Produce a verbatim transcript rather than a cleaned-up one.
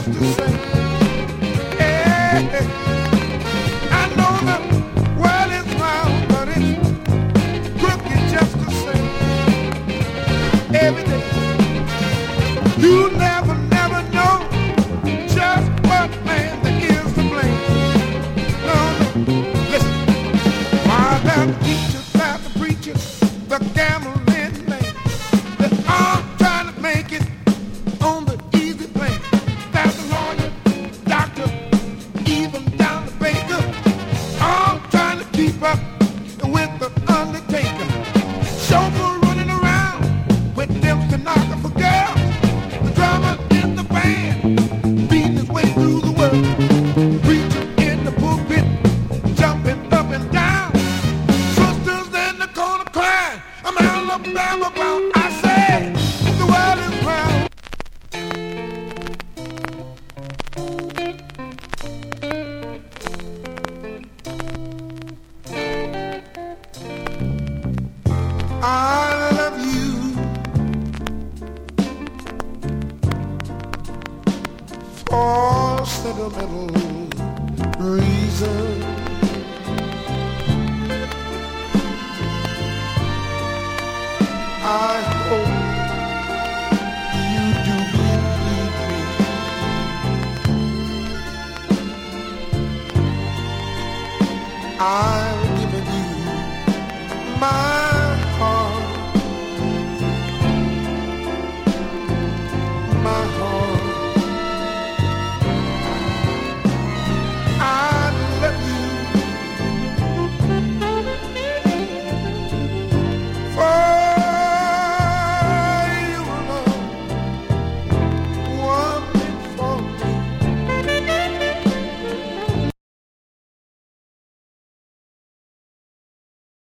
the same. Hey, I know the world is round, but it's crooked just the same. Every day, you never, never know just what man there is to blame. No, no, listen. While the teachers, while the preachers, the gambling man, they're all trying to make it on the easy plan. That's the lawyer, doctor, even down the baker, all trying to keep up with the undertaker. Chauffeur running around with them stenographer girls, the drummer in the band, beating his way through the world. Preacher in the pulpit, jumping up and down. Sisters in the corner crying, I'm Alabama bound. I say, the world is round. I love you for sentimental reasons.